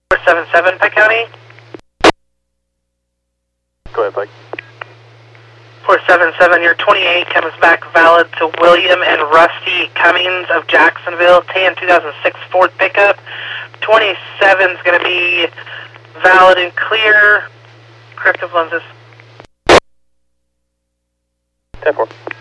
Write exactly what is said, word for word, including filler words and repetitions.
four seven seven, Pike County. Go ahead, Pike. four seven seven, your twenty-eight comes back valid to William and Rusty Cummings of Jacksonville, tan two thousand six Ford pickup. twenty-seven is going to be valid and clear. Corrective lenses. ten four.